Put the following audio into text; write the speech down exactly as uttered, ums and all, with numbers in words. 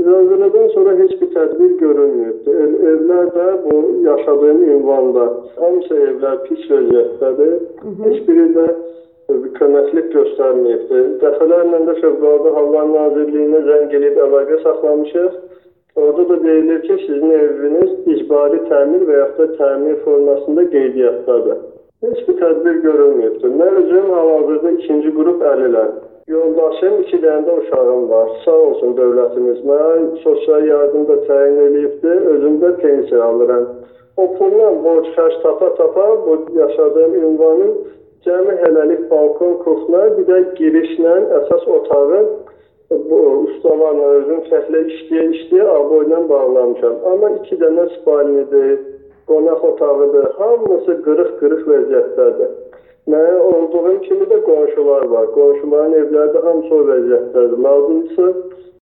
Zəlzələdən sonra heç bir tədbir görünmürdü. Ev, evlər də bu yaşadığım ünvanda, hamısı evlər pis vəziyyətdədir. Heç biri də bir köməklik göstərməyibdir. Dəfələrlə də Fövqəladə Hallar Nazirliyinə zəng edib əlaqə saxlamışıq. Orada da deyilir ki, sizin eviniz icbari təmir və yaxud da təmir formasında qeydiyyatdadır. Heç bir tədbir görünmürdü. Mən özüm hal-hazırda ikinci qrup əliləm. Yoldaşım, iki dənə də uşağım var. Sağ olsun dövlətimiz. Mən sosial yardım da təyin edibdi. Özüm də pensiya alıram. O pulla borc xərc tapa-tapa bu yaşadığım ünvanın cəmi hələlik balkon, kuxna, bir də girişlə əsas otağı bu ustalarla özüm fəhlə işləyə-işləyə aboyla bağlamışam. Amma iki dənə spalnidir, qonaq otağıdır. Hamısı qırıq-qırıq vəziyyətdədir. Mənə olduğum kimi də qonşular var. Qonşuların evləri də hamısı o vəziyyətdədir. Lazımdırsa